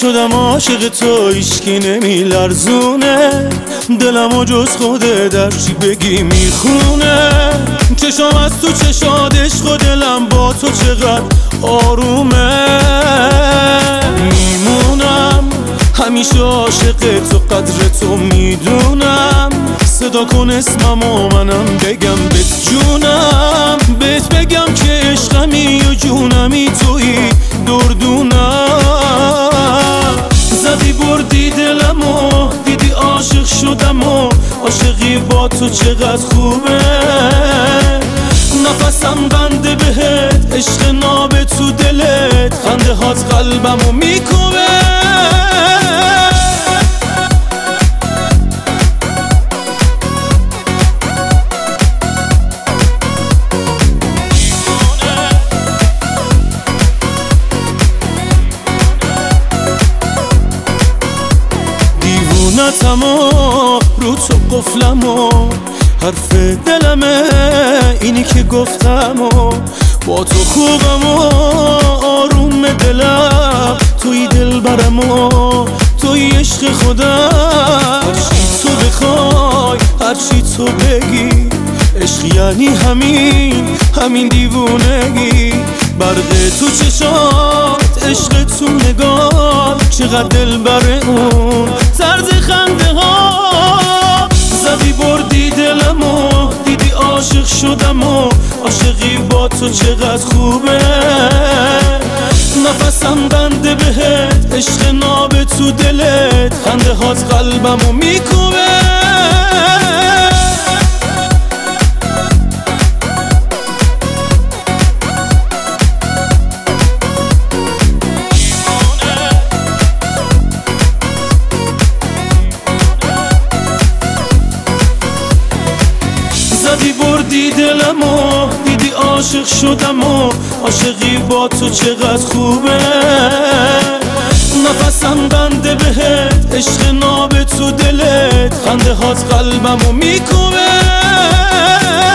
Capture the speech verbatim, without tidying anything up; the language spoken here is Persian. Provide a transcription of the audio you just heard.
شدم عاشق تو، هیچکی نمیلرزونه دلمو جز خوده در چی بگی میخونه. چشام از تو چشاد عشق و دلم با تو چقدر آرومه. میمونم همیشه عاشق تو، قدر تو میدونم. صدا کن اسممو منم بگم بهت جونم، بهت بگم که عشقمی و جونمی تویی دردونم. زدی بردی دلمو، دیدی عاشق شدم و عاشقی با تو چقدر خوبه. نفسم بنده بهت، عشق ناب تو دلت، خنده هات قلبمو میکوبه. دیوونتمو رو تو قفلمو، حرف دلمه اینی که گفتمو. با تو خوبمو آروم دلم، توی دل برمو، توی عشق خودم. هرچی تو بخوای، هرچی تو بگی، عشق یعنی همین همین دیوونگی. برق تو چشات، عشق تو نگاه، چقدر دل بره اون طرز خنده ها. زدی بردی دلمو، دیدی عاشق شدم و عاشقی با تو چقدر خوبه. نفسم بنده بهت، عشق ناب تو دلت، خنده هات قلبمو میکوبه. زدی بردی دلمو، دیدی عاشق شدم و عاشقی با تو چقدر خوبه. نفسم بنده بهت، عشق ناب تو دلت، خنده هات قلبمو میکوبه.